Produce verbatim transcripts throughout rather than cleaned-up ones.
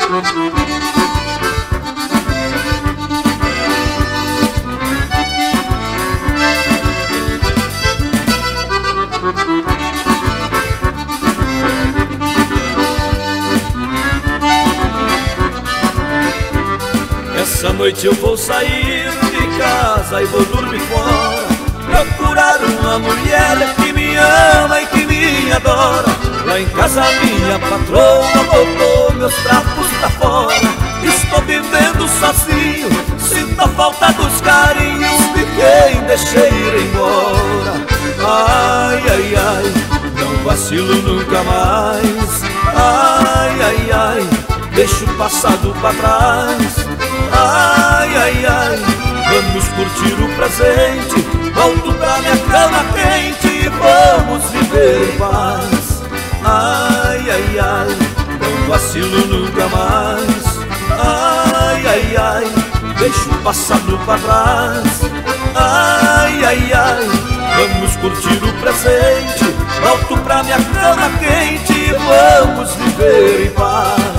Essa noite eu vou sair de casa e vou dormir fora, procurar uma mulher que me ama e que me adora. Lá em casa minha patroa botou meus trapos pra fora. Estou vivendo sozinho, sinto a falta dos carinhos de quem deixei ir embora. Ai, ai, ai, não vacilo nunca mais. Ai, ai, ai, deixo o passado pra trás. Ai, ai, ai, vamos curtir o presente, volto pra minha cama quente e vamos viver em paz. Ai, ai, ai, não vacilo nunca mais. Ai, ai, ai, deixo o passado pra trás. Ai, ai, ai, vamos curtir o presente, volto pra minha cama quente e vamos viver em paz.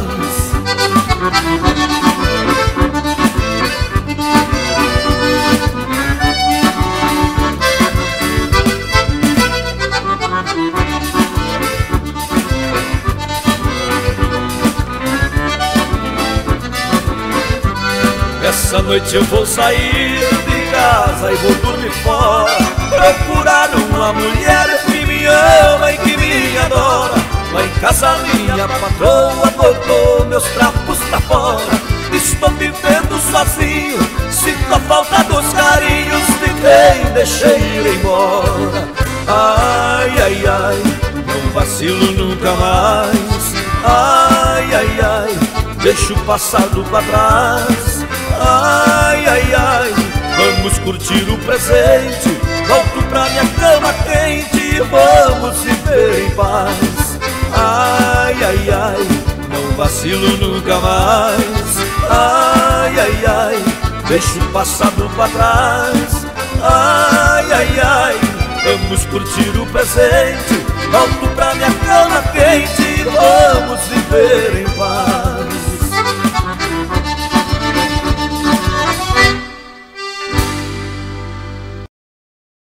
Essa noite eu vou sair de casa e vou dormir fora, procurar uma mulher que me ama e que me adora. Lá em casa minha patroa botou meus trapos pra fora. Estou vivendo sozinho, sinto a falta dos carinhos de quem deixei ir embora. Ai, ai, ai, não vacilo nunca mais. Ai, ai, ai, deixo o passado pra trás. Ai, ai, ai, vamos curtir o presente, volto pra minha cama quente e vamos viver em paz. Ai, ai, ai, não vacilo nunca mais. Ai, ai, ai, deixo o passado pra trás. Ai, ai, ai, vamos curtir o presente, volto pra minha cama quente e vamos viver em paz.